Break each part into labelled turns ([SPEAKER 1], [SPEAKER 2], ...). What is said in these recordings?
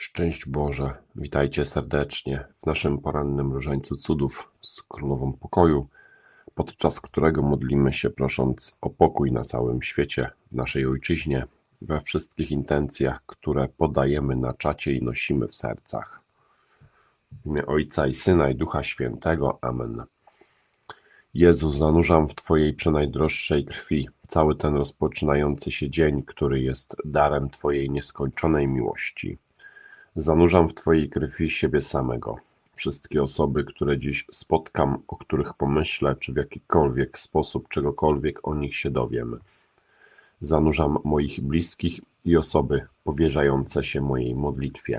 [SPEAKER 1] Szczęść Boże, witajcie serdecznie w naszym porannym różańcu cudów z Królową Pokoju, podczas którego modlimy się prosząc o pokój na całym świecie, w naszej Ojczyźnie, we wszystkich intencjach, które podajemy na czacie i nosimy w sercach. W imię Ojca i Syna i Ducha Świętego. Amen. Jezu, zanurzam w Twojej przenajdroższej krwi cały ten rozpoczynający się dzień, który jest darem Twojej nieskończonej miłości. Zanurzam w Twojej krwi siebie samego, wszystkie osoby, które dziś spotkam, o których pomyślę, czy w jakikolwiek sposób czegokolwiek o nich się dowiem. Zanurzam moich bliskich i osoby powierzające się mojej modlitwie.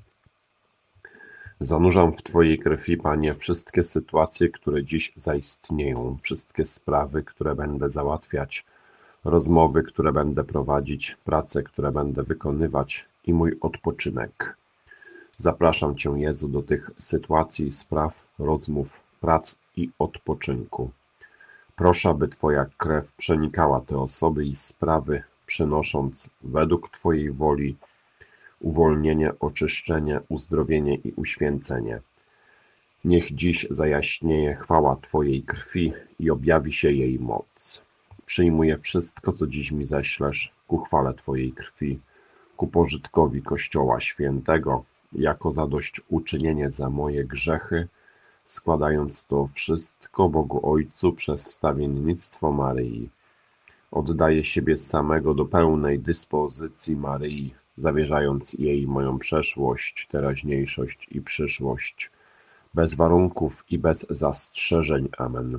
[SPEAKER 1] Zanurzam w Twojej krwi, Panie, wszystkie sytuacje, które dziś zaistnieją, wszystkie sprawy, które będę załatwiać, rozmowy, które będę prowadzić, prace, które będę wykonywać i mój odpoczynek. Zapraszam Cię, Jezu, do tych sytuacji, spraw, rozmów, prac i odpoczynku. Proszę, aby Twoja krew przenikała te osoby i sprawy, przynosząc według Twojej woli uwolnienie, oczyszczenie, uzdrowienie i uświęcenie. Niech dziś zajaśnieje chwała Twojej krwi i objawi się jej moc. Przyjmuję wszystko, co dziś mi ześlesz, ku chwale Twojej krwi, ku pożytkowi Kościoła Świętego, jako zadośćuczynienie za moje grzechy, składając to wszystko Bogu Ojcu przez wstawiennictwo Maryi. Oddaję siebie samego do pełnej dyspozycji Maryi, zawierzając jej moją przeszłość, teraźniejszość i przyszłość, bez warunków i bez zastrzeżeń. Amen.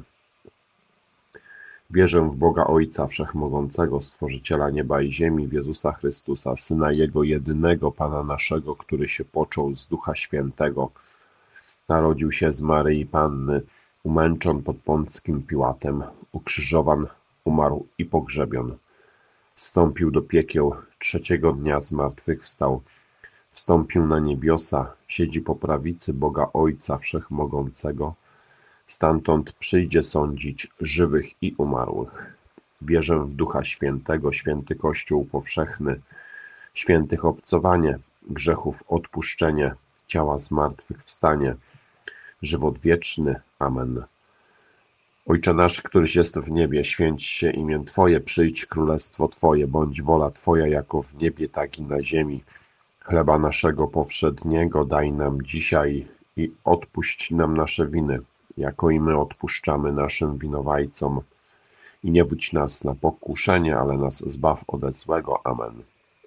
[SPEAKER 1] Wierzę w Boga Ojca Wszechmogącego, Stworzyciela nieba i ziemi, w Jezusa Chrystusa, Syna Jego jedynego, Pana naszego, który się począł z Ducha Świętego, narodził się z Maryi Panny, umęczon pod Pąckim Piłatem, ukrzyżowan, umarł i pogrzebion. Wstąpił do piekieł, trzeciego dnia zmartwychwstał, wstąpił na niebiosa, siedzi po prawicy Boga Ojca Wszechmogącego, stamtąd przyjdzie sądzić żywych i umarłych. Wierzę w Ducha Świętego, święty Kościół powszechny, świętych obcowanie, grzechów odpuszczenie, ciała zmartwychwstanie, żywot wieczny. Amen. Ojcze nasz, któryś jest w niebie, święć się imię Twoje, przyjdź królestwo Twoje, bądź wola Twoja jako w niebie, tak i na ziemi. Chleba naszego powszedniego daj nam dzisiaj i odpuść nam nasze winy, jako i my odpuszczamy naszym winowajcom. I nie wódź nas na pokuszenie, ale nas zbaw ode złego. Amen.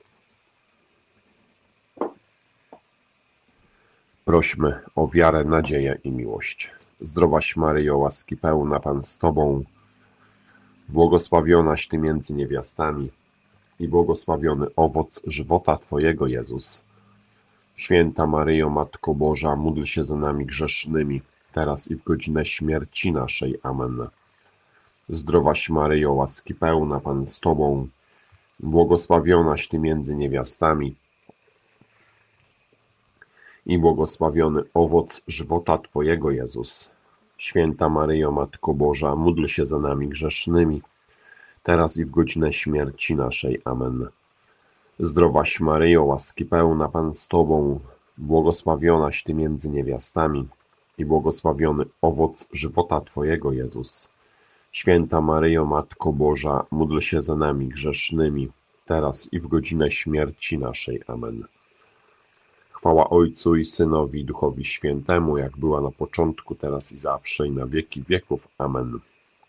[SPEAKER 1] Prośmy o wiarę, nadzieję i miłość. Zdrowaś Maryjo, łaski pełna, Pan z Tobą, błogosławionaś Ty między niewiastami i błogosławiony owoc żywota Twojego, Jezus. Święta Maryjo, Matko Boża, módl się za nami grzesznymi, teraz i w godzinę śmierci naszej. Amen. Zdrowaś Maryjo, łaski pełna, Pan z Tobą, błogosławionaś Ty między niewiastami i błogosławiony owoc żywota Twojego, Jezus. Święta Maryjo, Matko Boża, módl się za nami grzesznymi, teraz i w godzinę śmierci naszej. Amen. Zdrowaś Maryjo, łaski pełna, Pan z Tobą, błogosławionaś Ty między niewiastami i błogosławiony owoc żywota Twojego, Jezus. Święta Maryjo, Matko Boża, módl się za nami grzesznymi, teraz i w godzinę śmierci naszej. Amen. Chwała Ojcu i Synowi, i Duchowi Świętemu, jak była na początku, teraz i zawsze, i na wieki wieków. Amen.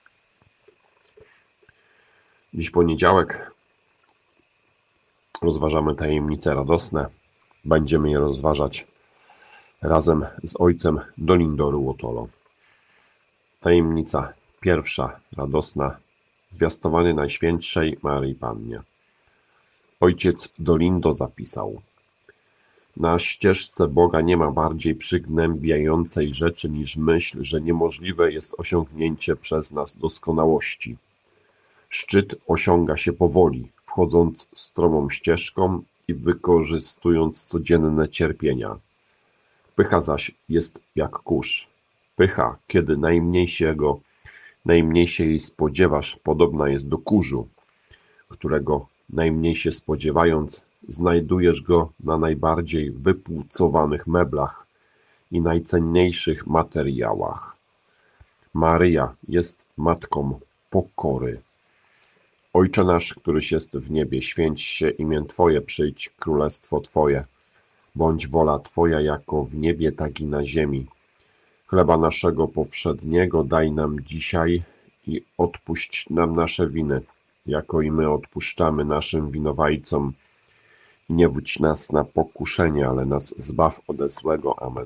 [SPEAKER 1] Dziś poniedziałek. Rozważamy tajemnice radosne. Będziemy je rozważać razem z ojcem Dolindoru Łotolo. Tajemnica pierwsza, radosna. Zwiastowanie Najświętszej Maryi Pannie. Ojciec Dolindo zapisał: na ścieżce Boga nie ma bardziej przygnębiającej rzeczy niż myśl, że niemożliwe jest osiągnięcie przez nas doskonałości. Szczyt osiąga się powoli, wchodząc stromą ścieżką i wykorzystując codzienne cierpienia. Pycha zaś jest jak kurz. Pycha, kiedy najmniej się jej spodziewasz, podobna jest do kurzu, którego najmniej się spodziewając, znajdujesz go na najbardziej wypłucowanych meblach i najcenniejszych materiałach. Maryja jest matką pokory. Ojcze nasz, któryś jest w niebie, święć się imię Twoje, przyjdź królestwo Twoje. Bądź wola Twoja jako w niebie, tak i na ziemi. Chleba naszego powszedniego daj nam dzisiaj i odpuść nam nasze winy, jako i my odpuszczamy naszym winowajcom. I nie wódź nas na pokuszenie, ale nas zbaw ode złego. Amen.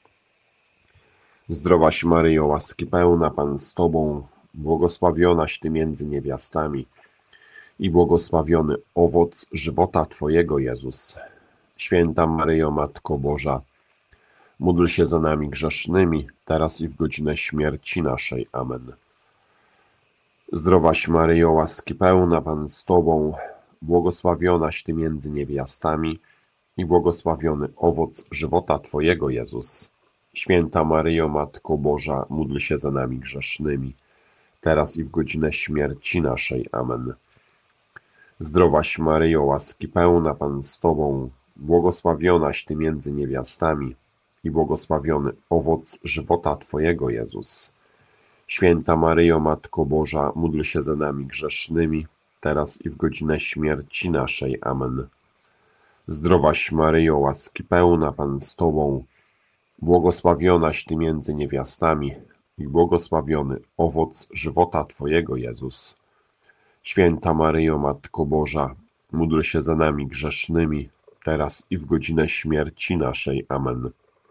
[SPEAKER 1] Zdrowaś Maryjo, łaski pełna, Pan z Tobą, błogosławionaś Ty między niewiastami i błogosławiony owoc żywota Twojego, Jezus. Święta Maryjo, Matko Boża, módl się za nami grzesznymi, teraz i w godzinę śmierci naszej. Amen. Zdrowaś Maryjo, łaski pełna, Pan z Tobą, błogosławionaś Ty między niewiastami i błogosławiony owoc żywota Twojego, Jezus. Święta Maryjo, Matko Boża, módl się za nami grzesznymi, teraz i w godzinę śmierci naszej. Amen. Zdrowaś Maryjo, łaski pełna, Pan z Tobą, błogosławionaś Ty między niewiastami i błogosławiony owoc żywota Twojego, Jezus. Święta Maryjo, Matko Boża, módl się za nami grzesznymi, teraz i w godzinę śmierci naszej. Amen. Zdrowaś Maryjo, łaski pełna, Pan z Tobą, błogosławionaś Ty między niewiastami i błogosławiony owoc żywota Twojego, Jezus. Święta Maryjo, Matko Boża, módl się za nami grzesznymi, teraz i w godzinę śmierci naszej. Amen.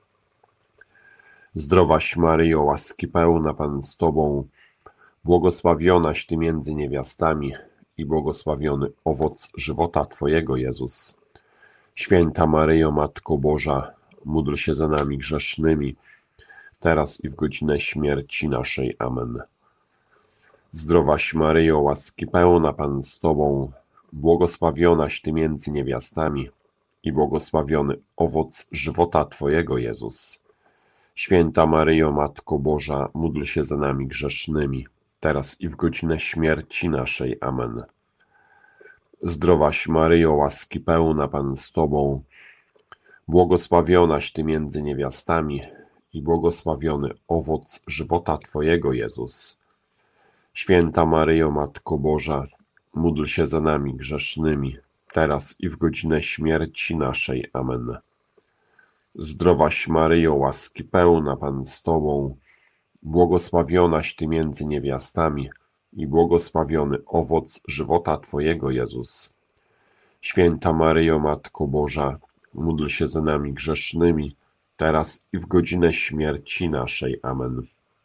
[SPEAKER 1] Zdrowaś Maryjo, łaski pełna, Pan z Tobą, błogosławionaś Ty między niewiastami i błogosławiony owoc żywota Twojego, Jezus. Święta Maryjo, Matko Boża, módl się za nami grzesznymi, teraz i w godzinę śmierci naszej. Amen. Zdrowaś Maryjo, łaski pełna, Pan z Tobą, błogosławionaś Ty między niewiastami i błogosławiony owoc żywota Twojego, Jezus. Święta Maryjo, Matko Boża, módl się za nami grzesznymi, teraz i w godzinę śmierci naszej. Amen. Zdrowaś Maryjo, łaski pełna, Pan z Tobą, błogosławionaś Ty między niewiastami i błogosławiony owoc żywota Twojego, Jezus. Święta Maryjo, Matko Boża, módl się za nami grzesznymi, teraz i w godzinę śmierci naszej. Amen. Zdrowaś Maryjo, łaski pełna, Pan z Tobą, błogosławionaś Ty między niewiastami i błogosławiony owoc żywota Twojego, Jezus. Święta Maryjo, Matko Boża, módl się za nami grzesznymi, teraz i w godzinę śmierci naszej. Amen.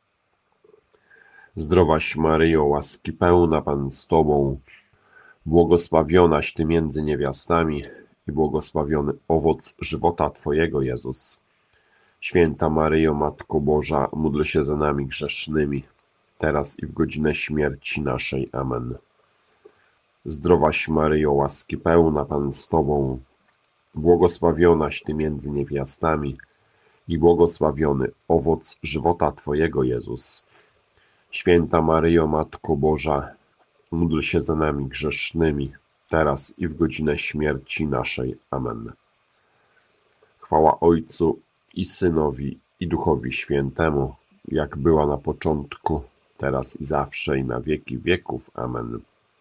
[SPEAKER 1] Zdrowaś Maryjo, łaski pełna, Pan z Tobą, błogosławionaś Ty między niewiastami i błogosławiony owoc żywota Twojego, Jezus. Święta Maryjo, Matko Boża, módl się za nami grzesznymi, teraz i w godzinę śmierci naszej. Amen. Zdrowaś Maryjo, łaski pełna, Pan z Tobą, błogosławionaś Ty między niewiastami i błogosławiony owoc żywota Twojego, Jezus. Święta Maryjo, Matko Boża, módl się za nami grzesznymi, teraz i w godzinę śmierci naszej. Amen. Chwała Ojcu i Synowi i Duchowi Świętemu, jak była na początku, teraz i zawsze, i na wieki wieków. Amen.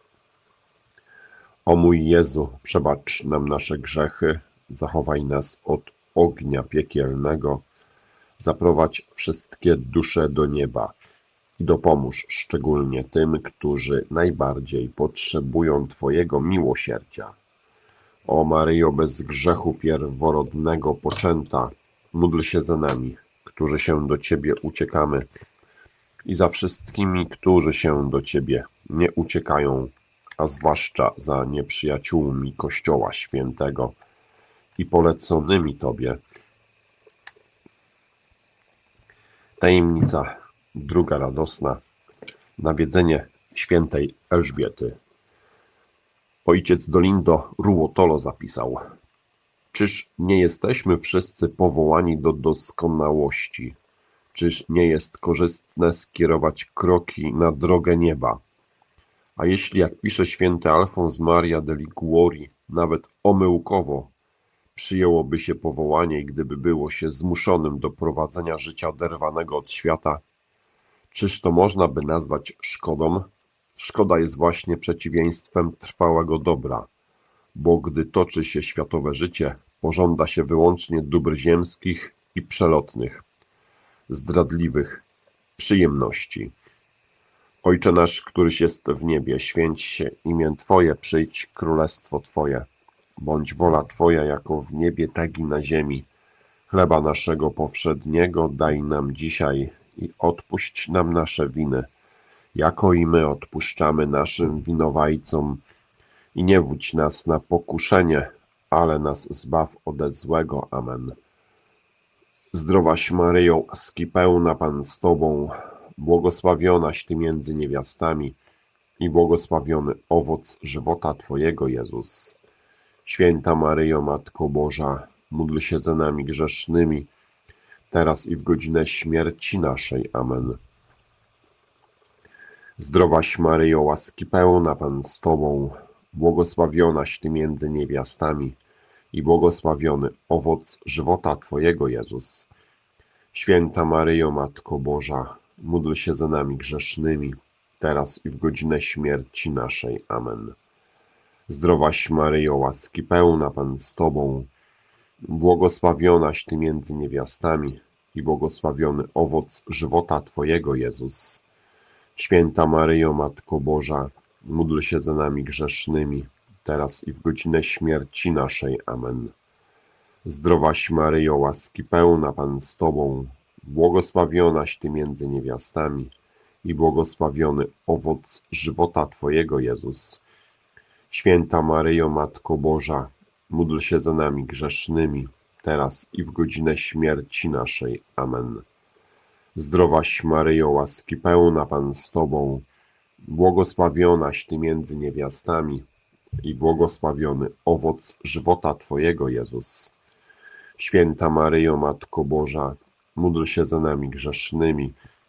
[SPEAKER 1] O mój Jezu, przebacz nam nasze grzechy, zachowaj nas od ognia piekielnego, zaprowadź wszystkie dusze do nieba i dopomóż szczególnie tym, którzy najbardziej potrzebują Twojego miłosierdzia. O Maryjo, bez grzechu pierworodnego poczęta, módl się za nami, którzy się do Ciebie uciekamy, i za wszystkimi, którzy się do Ciebie nie uciekają, a zwłaszcza za nieprzyjaciółmi Kościoła Świętego i poleconymi Tobie. Tajemnica druga radosna. Nawiedzenie świętej Elżbiety. Ojciec Dolindo Ruotolo zapisał: czyż nie jesteśmy wszyscy powołani do doskonałości? Czyż nie jest korzystne skierować kroki na drogę nieba? A jeśli, jak pisze święty Alfons Maria de Liguori, nawet omyłkowo przyjęłoby się powołanie i gdyby było się zmuszonym do prowadzenia życia oderwanego od świata, czyż to można by nazwać szkodą? Szkoda jest właśnie przeciwieństwem trwałego dobra, bo gdy toczy się światowe życie, pożąda się wyłącznie dóbr ziemskich i przelotnych, zdradliwych przyjemności. Ojcze nasz, któryś jest w niebie, święć się imię Twoje, przyjdź królestwo Twoje. Bądź wola Twoja jako w niebie, tak i na ziemi. Chleba naszego powszedniego daj nam dzisiaj i odpuść nam nasze winy, jako i my odpuszczamy naszym winowajcom. I nie wódź nas na pokuszenie, ale nas zbaw ode złego. Amen. Zdrowaś Maryjo, łaski pełna, Pan z Tobą, błogosławionaś Ty między niewiastami i błogosławiony owoc żywota Twojego, Jezus. Święta Maryjo, Matko Boża, módl się za nami grzesznymi, teraz i w godzinę śmierci naszej. Amen. Zdrowaś Maryjo, łaski pełna, Pan z Tobą, błogosławionaś Ty między niewiastami i błogosławiony owoc żywota Twojego, Jezus. Święta Maryjo, Matko Boża, módl się za nami grzesznymi, teraz i w godzinę śmierci naszej. Amen. Zdrowaś Maryjo, łaski pełna, Pan z Tobą, błogosławionaś Ty między niewiastami i błogosławiony owoc żywota Twojego, Jezus. Święta Maryjo, Matko Boża, módl się za nami grzesznymi, teraz i w godzinę śmierci naszej. Amen. Zdrowaś Maryjo, łaski pełna, Pan z Tobą, błogosławionaś Ty między niewiastami i błogosławiony owoc żywota Twojego, Jezus. Święta Maryjo, Matko Boża, módl się za nami grzesznymi, teraz i w godzinę śmierci naszej. Amen. Zdrowaś Maryjo, łaski pełna, Pan z Tobą, błogosławionaś Ty między niewiastami i błogosławiony owoc żywota Twojego, Jezus. Święta Maryjo, Matko Boża, módl się za nami grzesznymi,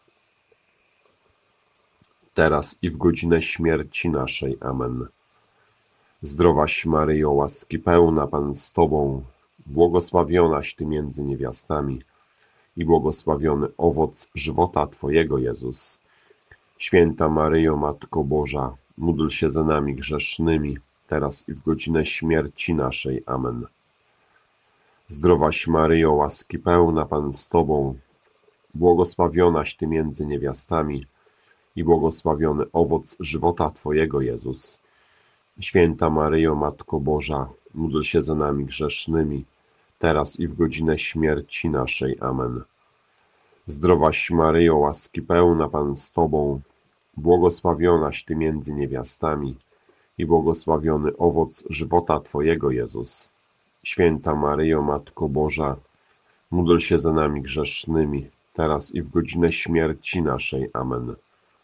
[SPEAKER 1] teraz i w godzinę śmierci naszej. Amen. Zdrowaś Maryjo, łaski pełna, Pan z Tobą, błogosławionaś Ty między niewiastami i błogosławiony owoc żywota Twojego, Jezus. Święta Maryjo, Matko Boża, módl się za nami grzesznymi, teraz i w godzinę śmierci naszej. Amen. Zdrowaś Maryjo, łaski pełna, Pan z Tobą, błogosławionaś Ty między niewiastami i błogosławiony owoc żywota Twojego, Jezus. Święta Maryjo, Matko Boża, módl się za nami grzesznymi, teraz i w godzinę śmierci naszej. Amen. Zdrowaś Maryjo, łaski pełna, Pan z Tobą, błogosławionaś Ty między niewiastami i błogosławiony owoc żywota Twojego, Jezus. Święta Maryjo, Matko Boża, módl się za nami grzesznymi, teraz i w godzinę śmierci naszej. Amen.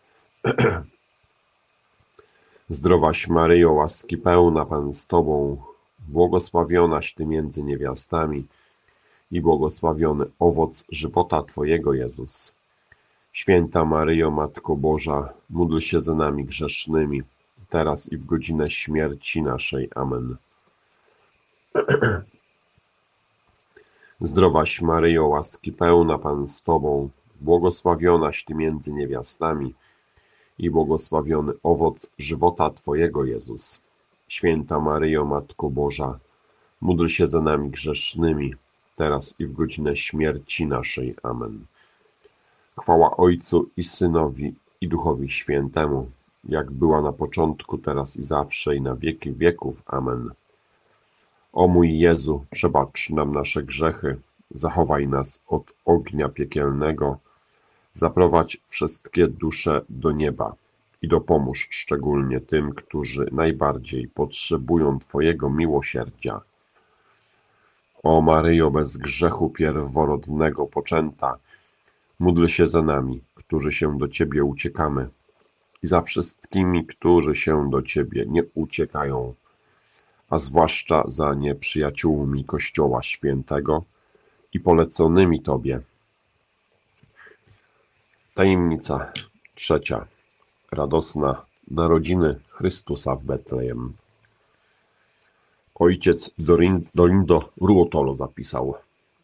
[SPEAKER 1] Zdrowaś Maryjo, łaski pełna, Pan z Tobą, błogosławionaś Ty między niewiastami i błogosławiony owoc żywota Twojego, Jezus. Święta Maryjo, Matko Boża, módl się za nami grzesznymi, teraz i w godzinę śmierci naszej. Amen. Zdrowaś Maryjo, łaski pełna, Pan z Tobą, błogosławionaś Ty między niewiastami i błogosławiony owoc żywota Twojego, Jezus. Święta Maryjo, Matko Boża, módl się za nami grzesznymi, teraz i w godzinę śmierci naszej. Amen. Chwała Ojcu i Synowi i Duchowi Świętemu, jak była na początku, teraz i zawsze, i na wieki wieków. Amen. O mój Jezu, przebacz nam nasze grzechy, zachowaj nas od ognia piekielnego, zaprowadź wszystkie dusze do nieba i dopomóż szczególnie tym, którzy najbardziej potrzebują Twojego miłosierdzia. O Maryjo, bez grzechu pierworodnego poczęta, módl się za nami, którzy się do Ciebie uciekamy, i za wszystkimi, którzy się do Ciebie nie uciekają, a zwłaszcza za nieprzyjaciółmi Kościoła Świętego i poleconymi Tobie. Tajemnica trzecia. Radosna narodziny Chrystusa w Betlejem. Ojciec Dolindo Ruotolo zapisał: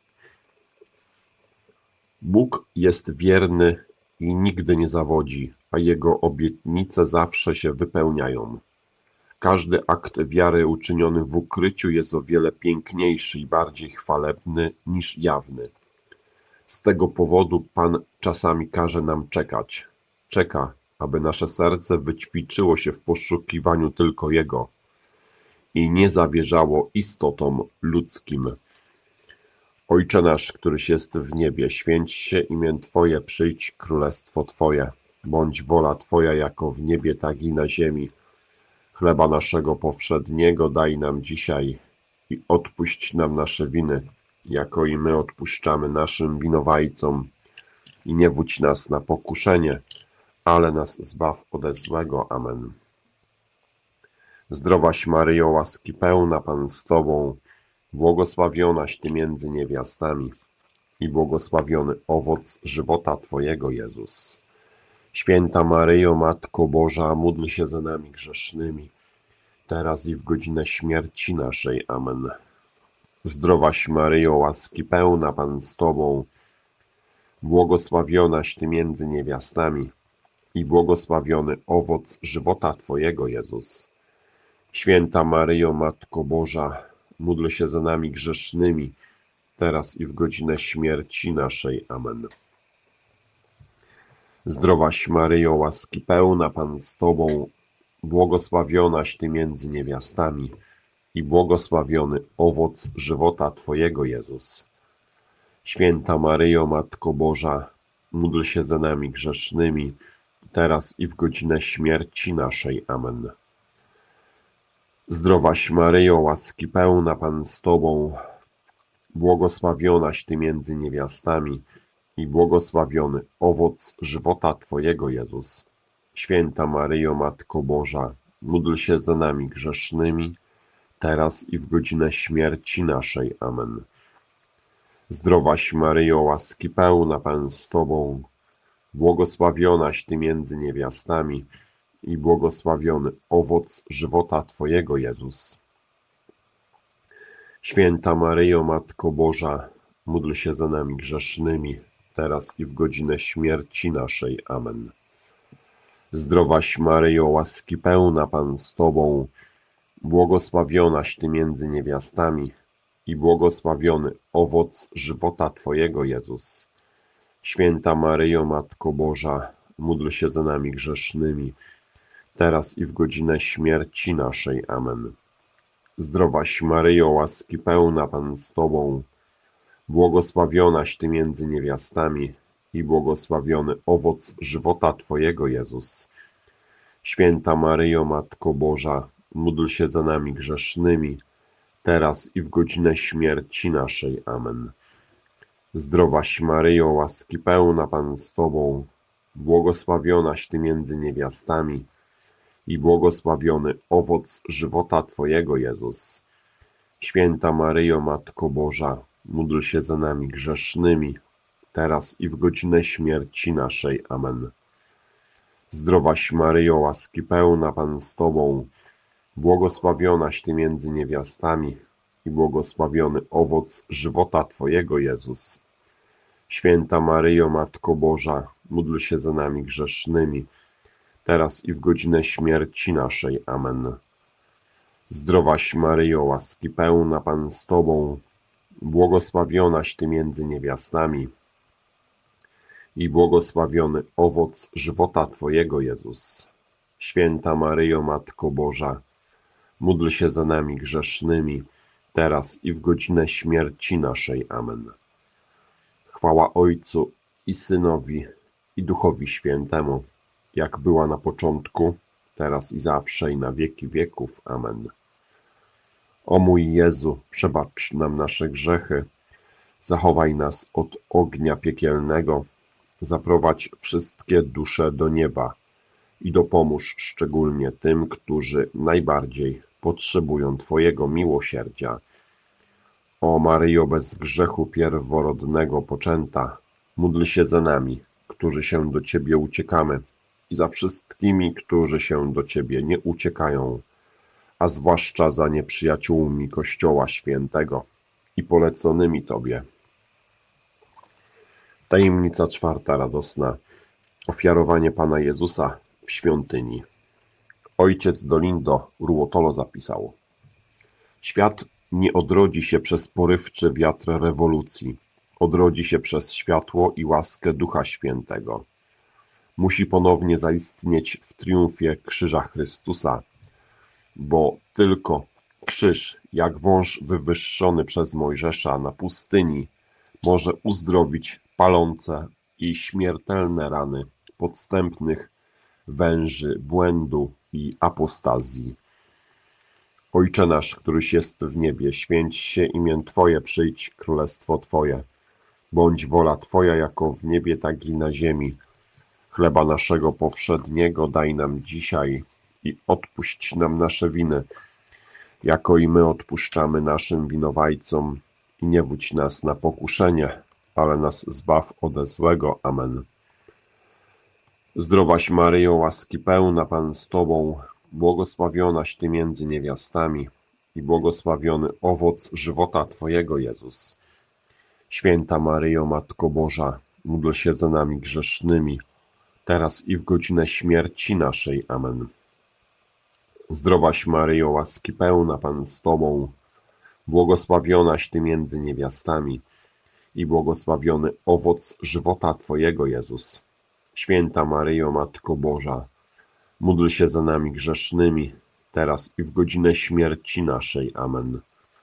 [SPEAKER 1] Bóg jest wierny i nigdy nie zawodzi, a Jego obietnice zawsze się wypełniają. Każdy akt wiary uczyniony w ukryciu jest o wiele piękniejszy i bardziej chwalebny niż jawny. Z tego powodu Pan czasami każe nam czekać. Czeka, aby nasze serce wyćwiczyło się w poszukiwaniu tylko Jego i nie zawierzało istotom ludzkim. Ojcze nasz, któryś jest w niebie, święć się imię Twoje, przyjdź królestwo Twoje. Bądź wola Twoja jako w niebie, tak i na ziemi. Chleba naszego powszedniego daj nam dzisiaj i odpuść nam nasze winy, jako i my odpuszczamy naszym winowajcom. I nie wódź nas na pokuszenie, ale nas zbaw ode złego. Amen. Zdrowaś Maryjo, łaski pełna, Pan z Tobą, błogosławionaś Ty między niewiastami i błogosławiony owoc żywota Twojego, Jezus. Święta Maryjo, Matko Boża, módl się za nami grzesznymi, teraz i w godzinę śmierci naszej. Amen. Zdrowaś Maryjo, łaski pełna, Pan z Tobą, błogosławionaś Ty między niewiastami i błogosławiony owoc żywota Twojego, Jezus. Święta Maryjo, Matko Boża, módl się za nami grzesznymi, teraz i w godzinę śmierci naszej. Amen. Zdrowaś Maryjo, łaski pełna, Pan z Tobą, błogosławionaś Ty między niewiastami i błogosławiony owoc żywota Twojego, Jezus. Święta Maryjo, Matko Boża, módl się za nami grzesznymi, teraz i w godzinę śmierci naszej. Amen. Zdrowaś Maryjo, łaski pełna, Pan z Tobą, błogosławionaś Ty między niewiastami i błogosławiony owoc żywota Twojego, Jezus. Święta Maryjo, Matko Boża, módl się za nami grzesznymi, teraz i w godzinę śmierci naszej. Amen. Zdrowaś Maryjo, łaski pełna, Pan z Tobą, błogosławionaś Ty między niewiastami i błogosławiony owoc żywota Twojego, Jezus. Święta Maryjo, Matko Boża, módl się za nami grzesznymi, teraz i w godzinę śmierci naszej. Amen. Zdrowaś Maryjo, łaski pełna, Pan z Tobą, błogosławionaś Ty między niewiastami i błogosławiony owoc żywota Twojego, Jezus. Święta Maryjo, Matko Boża, módl się za nami grzesznymi, teraz i w godzinę śmierci naszej. Amen. Zdrowaś Maryjo, łaski pełna, Pan z Tobą, błogosławionaś Ty między niewiastami i błogosławiony owoc żywota Twojego, Jezus. Święta Maryjo, Matko Boża, módl się za nami grzesznymi, teraz i w godzinę śmierci naszej. Amen. Zdrowaś Maryjo, łaski pełna, Pan z Tobą, błogosławionaś Ty między niewiastami i błogosławiony owoc żywota Twojego, Jezus. Święta Maryjo, Matko Boża, módl się za nami grzesznymi, teraz i w godzinę śmierci naszej. Amen. Zdrowaś Maryjo, łaski pełna, Pan z Tobą, błogosławionaś Ty między niewiastami i błogosławiony owoc żywota Twojego, Jezus. Święta Maryjo, Matko Boża, módl się za nami grzesznymi, teraz i w godzinę śmierci naszej. Amen. Zdrowaś Maryjo, łaski pełna, Pan z Tobą, błogosławionaś Ty między niewiastami i błogosławiony owoc żywota Twojego, Jezus. Święta Maryjo, Matko Boża, módl się za nami grzesznymi, teraz i w godzinę śmierci naszej. Amen. Chwała Ojcu i Synowi, i Duchowi Świętemu, jak była na początku, teraz i zawsze, i na wieki wieków. Amen. O mój Jezu, przebacz nam nasze grzechy, zachowaj nas od ognia piekielnego, zaprowadź wszystkie dusze do nieba i dopomóż szczególnie tym, którzy najbardziej potrzebują Twojego miłosierdzia. O Maryjo, bez grzechu pierworodnego poczęta, módl się za nami, którzy się do Ciebie uciekamy, i za wszystkimi, którzy się do Ciebie nie uciekają, a zwłaszcza za nieprzyjaciółmi Kościoła Świętego i poleconymi Tobie. Tajemnica czwarta radosna. Ofiarowanie Pana Jezusa w świątyni. Ojciec Dolindo Ruotolo zapisał: Świat nie odrodzi się przez porywczy wiatr rewolucji, odrodzi się przez światło i łaskę Ducha Świętego. Musi ponownie zaistnieć w triumfie krzyża Chrystusa, bo tylko krzyż, jak wąż wywyższony przez Mojżesza na pustyni, może uzdrowić palące i śmiertelne rany podstępnych węży błędu i apostazji. Ojcze nasz, któryś jest w niebie, święć się imię Twoje, przyjdź królestwo Twoje. Bądź wola Twoja jako w niebie, tak i na ziemi. Chleba naszego powszedniego daj nam dzisiaj i odpuść nam nasze winy, jako i my odpuszczamy naszym winowajcom. I nie wódź nas na pokuszenie, ale nas zbaw ode złego. Amen. Zdrowaś Maryjo, łaski pełna, Pan z Tobą, błogosławionaś Ty między niewiastami i błogosławiony owoc żywota Twojego, Jezus. Święta Maryjo, Matko Boża, módl się za nami grzesznymi, teraz i w godzinę śmierci naszej. Amen. Zdrowaś Maryjo, łaski pełna, Pan z Tobą, błogosławionaś Ty między niewiastami i błogosławiony owoc żywota Twojego, Jezus. Święta Maryjo, Matko Boża, módl się za nami grzesznymi, teraz i w godzinę śmierci naszej. Amen.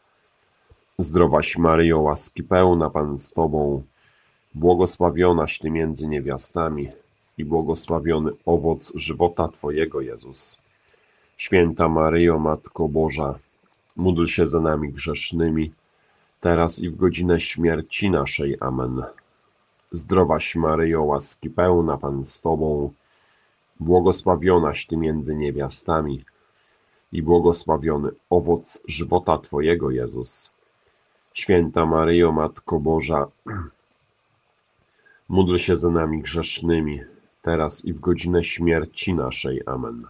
[SPEAKER 1] Zdrowaś Maryjo, łaski pełna, Pan z Tobą, błogosławionaś Ty między niewiastami i błogosławiony owoc żywota Twojego, Jezus. Święta Maryjo, Matko Boża, módl się za nami grzesznymi, teraz i w godzinę śmierci naszej. Amen. Zdrowaś Maryjo, łaski pełna, Pan z Tobą, błogosławionaś Ty między niewiastami i błogosławiony owoc żywota Twojego, Jezus. Święta Maryjo, Matko Boża, módl się za nami grzesznymi, teraz i w godzinę śmierci naszej. Amen.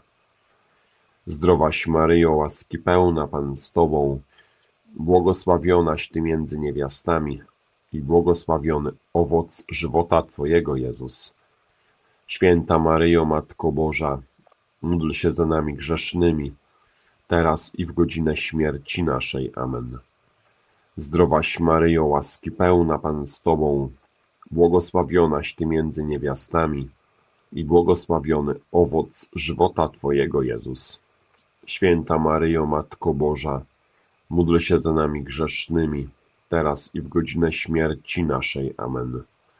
[SPEAKER 1] Zdrowaś Maryjo, łaski pełna, Pan z Tobą, błogosławionaś Ty między niewiastami i błogosławiony owoc żywota Twojego, Jezus. Święta Maryjo, Matko Boża, módl się za nami grzesznymi, teraz i w godzinę śmierci naszej. Amen. Zdrowaś Maryjo, łaski pełna, Pan z Tobą, błogosławionaś Ty między niewiastami i błogosławiony owoc żywota Twojego, Jezus. Święta Maryjo, Matko Boża, módl się za nami grzesznymi, teraz i w godzinę śmierci naszej. Amen.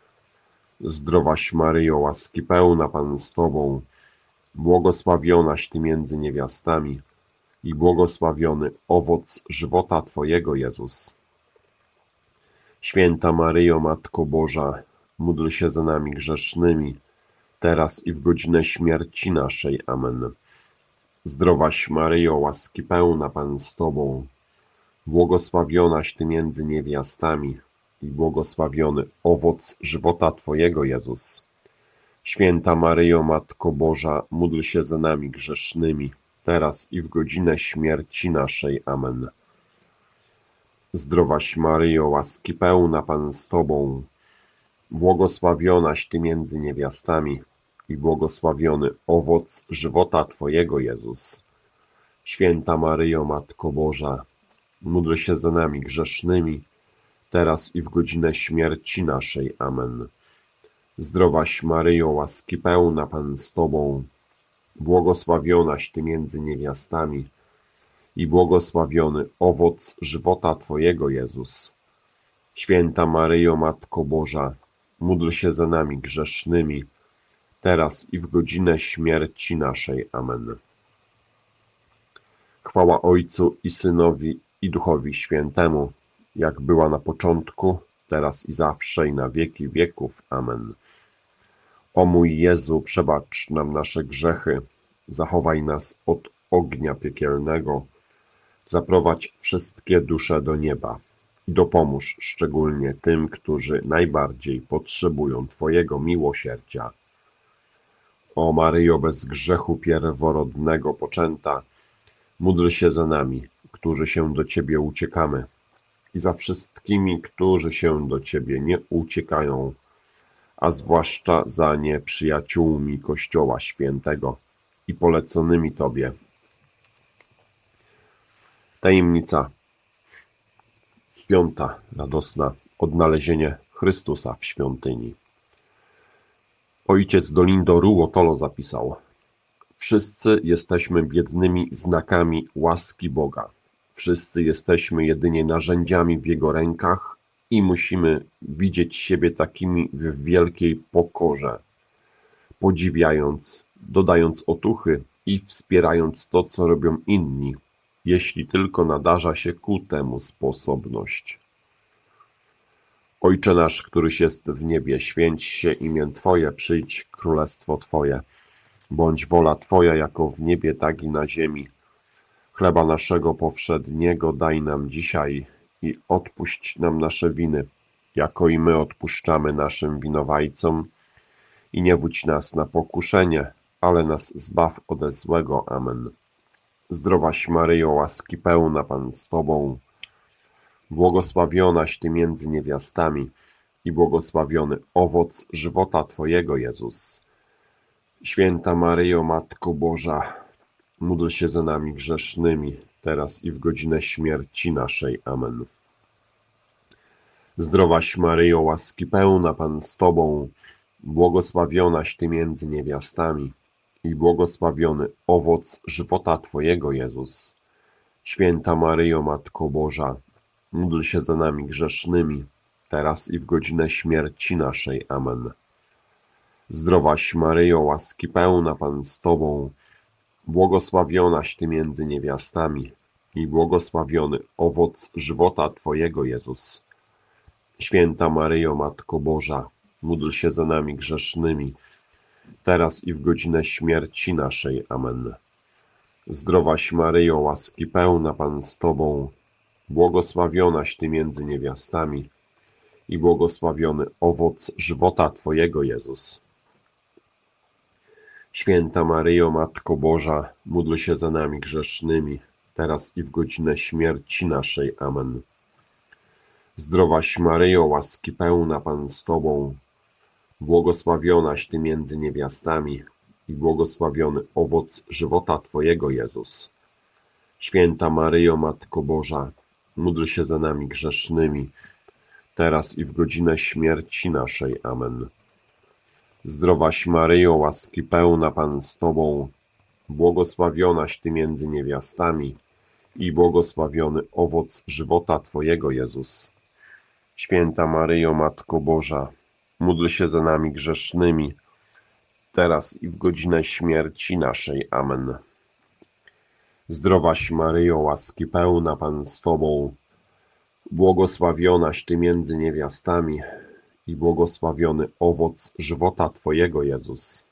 [SPEAKER 1] Zdrowaś Maryjo, łaski pełna, Pan z Tobą, błogosławionaś Ty między niewiastami i błogosławiony owoc żywota Twojego, Jezus. Święta Maryjo, Matko Boża, módl się za nami grzesznymi, teraz i w godzinę śmierci naszej. Amen. Zdrowaś Maryjo, łaski pełna, Pan z Tobą, błogosławionaś Ty między niewiastami i błogosławiony owoc żywota Twojego, Jezus. Święta Maryjo, Matko Boża, módl się za nami grzesznymi, teraz i w godzinę śmierci naszej. Amen. Zdrowaś Maryjo, łaski pełna, Pan z Tobą, błogosławionaś Ty między niewiastami i błogosławiony owoc żywota Twojego, Jezus. Święta Maryjo, Matko Boża, módl się za nami grzesznymi, teraz i w godzinę śmierci naszej. Amen. Zdrowaś Maryjo, łaski pełna, Pan z Tobą, błogosławionaś Ty między niewiastami i błogosławiony owoc żywota Twojego, Jezus. Święta Maryjo, Matko Boża, módl się za nami grzesznymi, teraz i w godzinę śmierci naszej. Amen. Chwała Ojcu i Synowi i Duchowi Świętemu, jak była na początku, teraz i zawsze, i na wieki wieków. Amen. O mój Jezu, przebacz nam nasze grzechy, zachowaj nas od ognia piekielnego, zaprowadź wszystkie dusze do nieba i dopomóż szczególnie tym, którzy najbardziej potrzebują Twojego miłosierdzia. O Maryjo, bez grzechu pierworodnego poczęta, Módl się za nami, którzy się do Ciebie uciekamy, i za wszystkimi, którzy się do Ciebie nie uciekają, a zwłaszcza za nieprzyjaciółmi Kościoła Świętego i poleconymi Tobie. Tajemnica piąta, radosna, odnalezienie Chrystusa w świątyni. Ojciec Dolindo Ruotolo zapisał: wszyscy jesteśmy biednymi znakami łaski Boga. Wszyscy jesteśmy jedynie narzędziami w Jego rękach i musimy widzieć siebie takimi w wielkiej pokorze, podziwiając, dodając otuchy i wspierając to, co robią inni, jeśli tylko nadarza się ku temu sposobność. Ojcze nasz, któryś jest w niebie, święć się imię Twoje, przyjdź królestwo Twoje. Bądź wola Twoja jako w niebie, tak i na ziemi. Chleba naszego powszedniego daj nam dzisiaj i odpuść nam nasze winy, jako i my odpuszczamy naszym winowajcom. I nie wódź nas na pokuszenie, ale nas zbaw ode złego. Amen. Zdrowaś Maryjo, łaski pełna, Pan z Tobą, błogosławionaś Ty między niewiastami i błogosławiony owoc żywota Twojego, Jezus. Święta Maryjo, Matko Boża, módl się za nami grzesznymi, teraz i w godzinę śmierci naszej. Amen. Zdrowaś Maryjo, łaski pełna, Pan z Tobą, błogosławionaś Ty między niewiastami i błogosławiony owoc żywota Twojego, Jezus. Święta Maryjo, Matko Boża, módl się za nami grzesznymi, teraz i w godzinę śmierci naszej. Amen. Zdrowaś Maryjo, łaski pełna, Pan z Tobą, błogosławionaś Ty między niewiastami i błogosławiony owoc żywota Twojego, Jezus. Święta Maryjo, Matko Boża, módl się za nami grzesznymi, teraz i w godzinę śmierci naszej. Amen. Zdrowaś Maryjo, łaski pełna, Pan z Tobą, błogosławionaś Ty między niewiastami i błogosławiony owoc żywota Twojego, Jezus. Święta Maryjo, Matko Boża, módl się za nami grzesznymi, teraz i w godzinę śmierci naszej. Amen. Zdrowaś Maryjo, łaski pełna, Pan z Tobą, błogosławionaś Ty między niewiastami i błogosławiony owoc żywota Twojego, Jezus. Święta Maryjo, Matko Boża, módl się za nami grzesznymi, teraz i w godzinę śmierci naszej. Amen. Zdrowaś Maryjo, łaski pełna, Pan z Tobą, błogosławionaś Ty między niewiastami i błogosławiony owoc żywota Twojego, Jezus. Święta Maryjo, Matko Boża, módl się za nami grzesznymi, teraz i w godzinę śmierci naszej. Amen. Zdrowaś Maryjo, łaski pełna, Pan z Tobą, błogosławionaś Ty między niewiastami i błogosławiony owoc żywota Twojego, Jezus.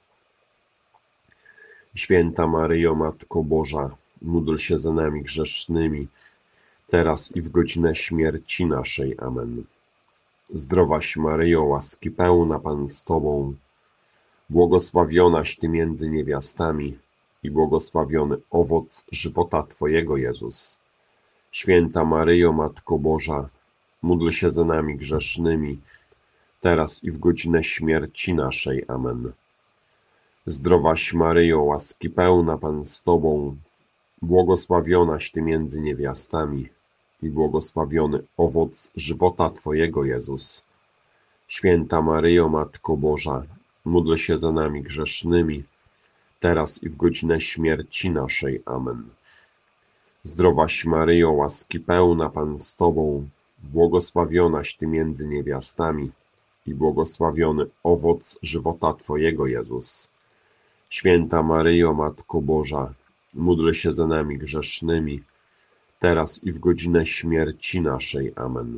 [SPEAKER 1] Święta Maryjo, Matko Boża, módl się za nami grzesznymi, teraz i w godzinę śmierci naszej. Amen. Zdrowaś Maryjo, łaski pełna, Pan z Tobą, błogosławionaś Ty między niewiastami i błogosławiony owoc żywota Twojego, Jezus. Święta Maryjo, Matko Boża, módl się za nami grzesznymi, teraz i w godzinę śmierci naszej. Amen. Zdrowaś Maryjo, łaski pełna, Pan z Tobą, błogosławionaś Ty między niewiastami i błogosławiony owoc żywota Twojego, Jezus. Święta Maryjo, Matko Boża, módl się za nami grzesznymi, teraz i w godzinę śmierci naszej. Amen. Zdrowaś Maryjo, łaski pełna, Pan z Tobą, błogosławionaś Ty między niewiastami i błogosławiony owoc żywota Twojego, Jezus. Święta Maryjo, Matko Boża, módl się za nami grzesznymi, teraz i w godzinę śmierci naszej. Amen.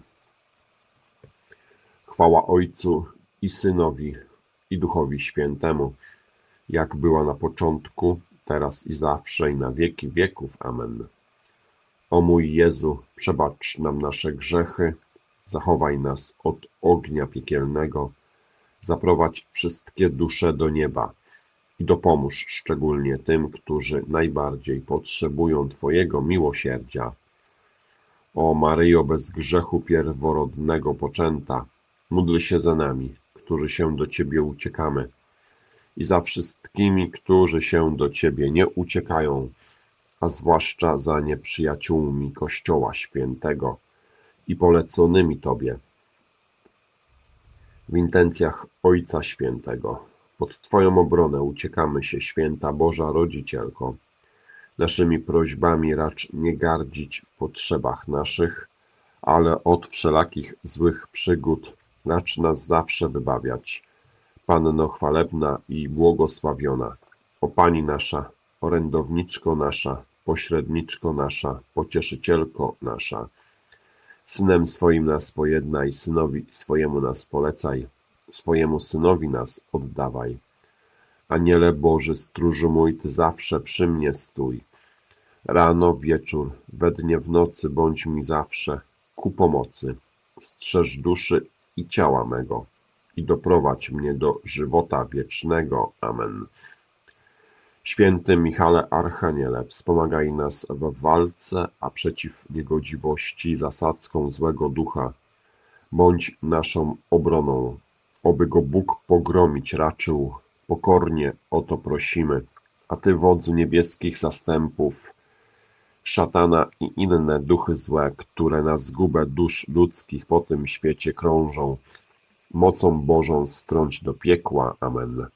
[SPEAKER 1] Chwała Ojcu i Synowi, i Duchowi Świętemu, jak była na początku, teraz i zawsze, i na wieki wieków. Amen. O mój Jezu, przebacz nam nasze grzechy, zachowaj nas od ognia piekielnego, zaprowadź wszystkie dusze do nieba i i dopomóż szczególnie tym, którzy najbardziej potrzebują Twojego miłosierdzia. O Maryjo, bez grzechu pierworodnego poczęta, módl się za nami, którzy się do Ciebie uciekamy, i za wszystkimi, którzy się do Ciebie nie uciekają, a zwłaszcza za nieprzyjaciółmi Kościoła Świętego i poleconymi Tobie. W intencjach Ojca Świętego, pod Twoją obronę uciekamy się, Święta Boża Rodzicielko. Naszymi prośbami racz nie gardzić w potrzebach naszych, ale od wszelakich złych przygód racz nas zawsze wybawiać. Panno chwalebna i błogosławiona, o Pani nasza, orędowniczko nasza, pośredniczko nasza, pocieszycielko nasza, Synem swoim nas pojednaj, Synowi swojemu nas polecaj, swojemu Synowi nas oddawaj. Aniele Boży, stróżu mój, Ty zawsze przy mnie stój. Rano, wieczór, we dnie, w nocy bądź mi zawsze ku pomocy. Strzeż duszy i ciała mego i doprowadź mnie do żywota wiecznego. Amen. Święty Michale Archaniele, wspomagaj nas w walce, a przeciw niegodziwości i zasadzkom złego ducha bądź naszą obroną. Oby go Bóg pogromić raczył, pokornie o to prosimy. A Ty, wodzu niebieskich zastępów, szatana i inne duchy złe, które na zgubę dusz ludzkich po tym świecie krążą, mocą Bożą strąć do piekła. Amen.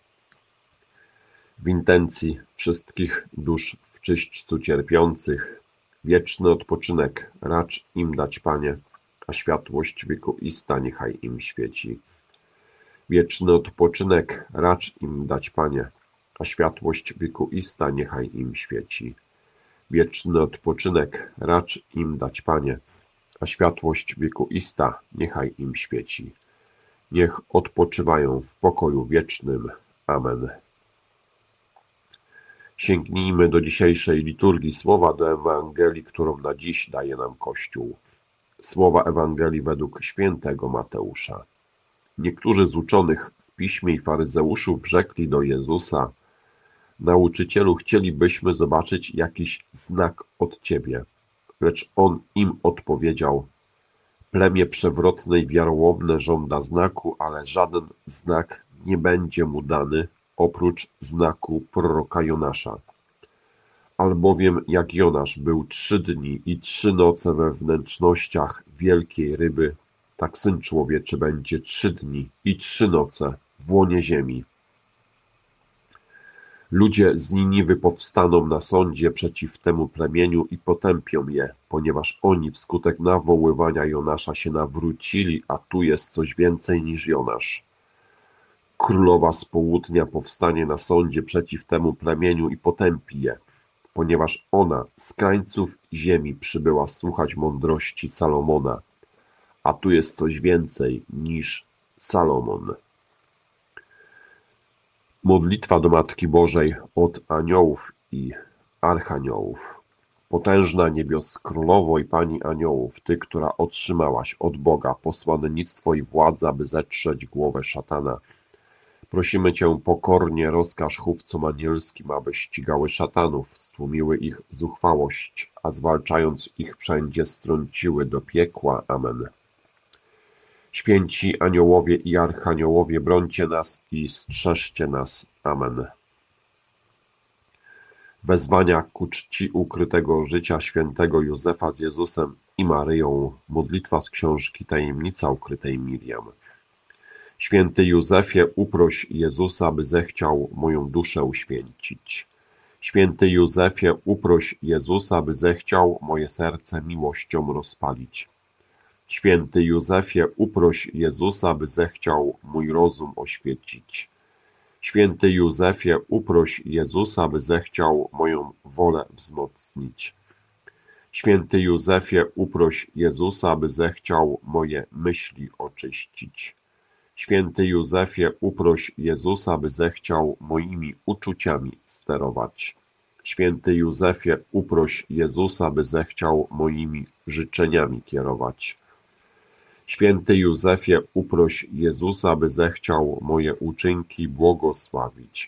[SPEAKER 1] W intencji wszystkich dusz w czyśćcu cierpiących, wieczny odpoczynek racz im dać, Panie, a światłość wiekuista niechaj im świeci. Wieczny odpoczynek racz im dać, Panie, a światłość wiekuista niechaj im świeci. Wieczny odpoczynek racz im dać, Panie, a światłość wiekuista niechaj im świeci. Niech odpoczywają w pokoju wiecznym. Amen. Sięgnijmy do dzisiejszej liturgii słowa, do Ewangelii, którą na dziś daje nam Kościół. Słowa Ewangelii według świętego Mateusza. Niektórzy z uczonych w piśmie i faryzeuszów rzekli do Jezusa: Nauczycielu, chcielibyśmy zobaczyć jakiś znak od Ciebie. Lecz On im odpowiedział: Plemię przewrotne i wiarołomne żąda znaku, ale żaden znak nie będzie mu dany, oprócz znaku proroka Jonasza. Albowiem jak Jonasz był 3 dni i 3 noce we wnętrznościach wielkiej ryby, tak Syn Człowieczy będzie 3 dni i 3 noce w łonie ziemi. Ludzie z Niniwy powstaną na sądzie przeciw temu plemieniu i potępią je, ponieważ oni wskutek nawoływania Jonasza się nawrócili, a tu jest coś więcej niż Jonasz. Królowa z południa powstanie na sądzie przeciw temu plemieniu i potępi je, ponieważ ona z krańców ziemi przybyła słuchać mądrości Salomona, a tu jest coś więcej niż Salomon. Modlitwa do Matki Bożej od aniołów i archaniołów. Potężna niebios królowo i Pani aniołów, Ty, która otrzymałaś od Boga posłannictwo i władzę, aby zetrzeć głowę szatana, prosimy Cię pokornie, rozkaż chówcom anielskim, aby ścigały szatanów, stłumiły ich zuchwałość, a zwalczając ich wszędzie strąciły do piekła. Amen. Święci aniołowie i archaniołowie, brońcie nas i strzeżcie nas. Amen. Wezwania ku czci ukrytego życia świętego Józefa z Jezusem i Maryją. Modlitwa z książki Tajemnica ukrytej Miriam. Święty Józefie, uproś Jezusa, by zechciał moją duszę uświęcić. Święty Józefie, uproś Jezusa, by zechciał moje serce miłością rozpalić. Święty Józefie, uproś Jezusa, by zechciał mój rozum oświecić. Święty Józefie, uproś Jezusa, by zechciał moją wolę wzmocnić. Święty Józefie, uproś Jezusa, by zechciał moje myśli oczyścić. Święty Józefie, uproś Jezusa, by zechciał moimi uczuciami sterować. Święty Józefie, uproś Jezusa, by zechciał moimi życzeniami kierować. Święty Józefie, uproś Jezusa, by zechciał moje uczynki błogosławić.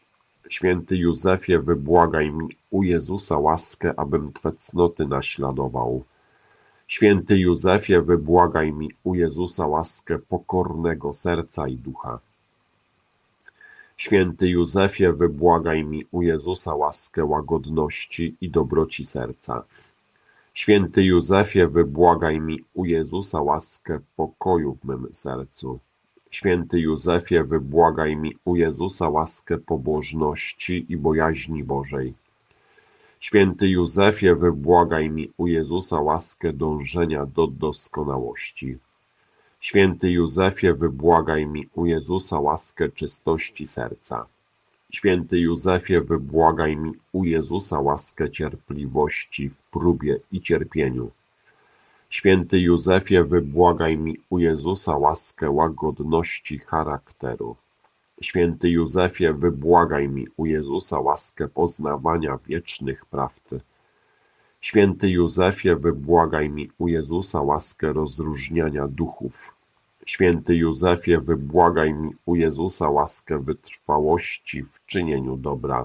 [SPEAKER 1] Święty Józefie, wybłagaj mi u Jezusa łaskę, abym Twe cnoty naśladował. Święty Józefie, wybłagaj mi u Jezusa łaskę pokornego serca i ducha. Święty Józefie, wybłagaj mi u Jezusa łaskę łagodności i dobroci serca. Święty Józefie, wybłagaj mi u Jezusa łaskę pokoju w mym sercu. Święty Józefie, wybłagaj mi u Jezusa łaskę pobożności i bojaźni Bożej. Święty Józefie, wybłagaj mi u Jezusa łaskę dążenia do doskonałości. Święty Józefie, wybłagaj mi u Jezusa łaskę czystości serca. Święty Józefie, wybłagaj mi u Jezusa łaskę cierpliwości w próbie i cierpieniu. Święty Józefie, wybłagaj mi u Jezusa łaskę łagodności charakteru. Święty Józefie, wybłagaj mi u Jezusa łaskę poznawania wiecznych prawd. Święty Józefie, wybłagaj mi u Jezusa łaskę rozróżniania duchów. Święty Józefie, wybłagaj mi u Jezusa łaskę wytrwałości w czynieniu dobra.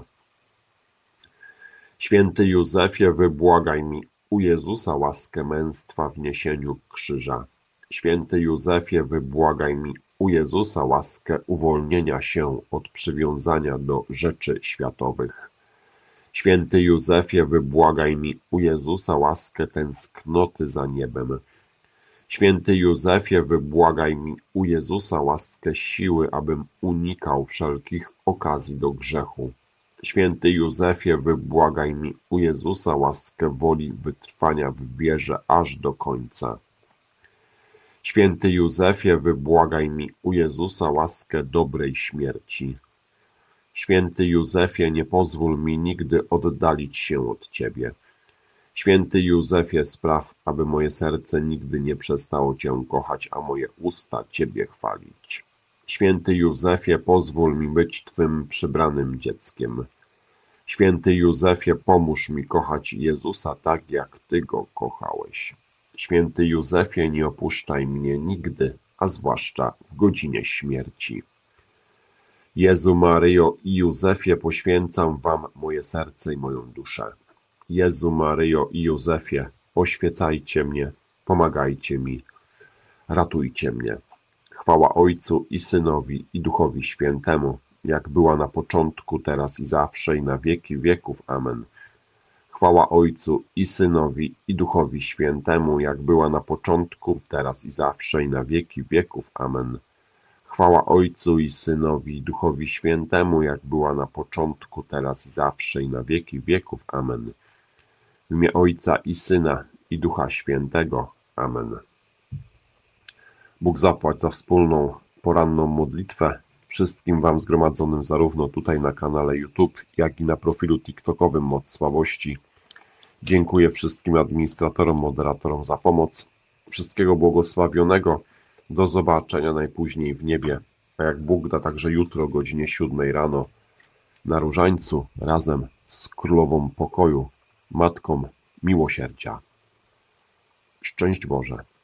[SPEAKER 1] Święty Józefie, wybłagaj mi u Jezusa łaskę męstwa w niesieniu krzyża. Święty Józefie, wybłagaj mi u Jezusa łaskę uwolnienia się od przywiązania do rzeczy światowych. Święty Józefie, wybłagaj mi u Jezusa łaskę tęsknoty za niebem. Święty Józefie, wybłagaj mi u Jezusa łaskę siły, abym unikał wszelkich okazji do grzechu. Święty Józefie, wybłagaj mi u Jezusa łaskę woli wytrwania w wierze aż do końca. Święty Józefie, wybłagaj mi u Jezusa łaskę dobrej śmierci. Święty Józefie, nie pozwól mi nigdy oddalić się od Ciebie. Święty Józefie, spraw, aby moje serce nigdy nie przestało Cię kochać, a moje usta Ciebie chwalić. Święty Józefie, pozwól mi być Twym przybranym dzieckiem. Święty Józefie, pomóż mi kochać Jezusa tak, jak Ty Go kochałeś. Święty Józefie, nie opuszczaj mnie nigdy, a zwłaszcza w godzinie śmierci. Jezu, Maryjo i Józefie, poświęcam Wam moje serce i moją duszę. Jezu, Maryjo i Józefie, oświecajcie mnie, pomagajcie mi, ratujcie mnie. Chwała Ojcu i Synowi i Duchowi Świętemu, jak była na początku, teraz i zawsze, i na wieki wieków. Amen. Chwała Ojcu i Synowi i Duchowi Świętemu, jak była na początku, teraz i zawsze, i na wieki wieków. Amen. Chwała Ojcu i Synowi i Duchowi Świętemu, jak była na początku, teraz i zawsze, i na wieki wieków. Amen. W imię Ojca i Syna i Ducha Świętego. Amen. Bóg zapłać za wspólną poranną modlitwę wszystkim Wam zgromadzonym zarówno tutaj na kanale YouTube, jak i na profilu TikTokowym Moc Sławości. Dziękuję wszystkim administratorom, moderatorom za pomoc. Wszystkiego błogosławionego. Do zobaczenia najpóźniej w niebie, a jak Bóg da, także jutro o godzinie 7 rano na Różańcu razem z Królową Pokoju, Matką Miłosierdzia. Szczęść Boże.